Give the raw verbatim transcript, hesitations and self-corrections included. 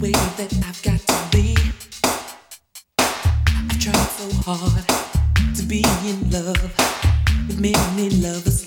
way that I've got to be. I've tried so hard to be in love with many lovers.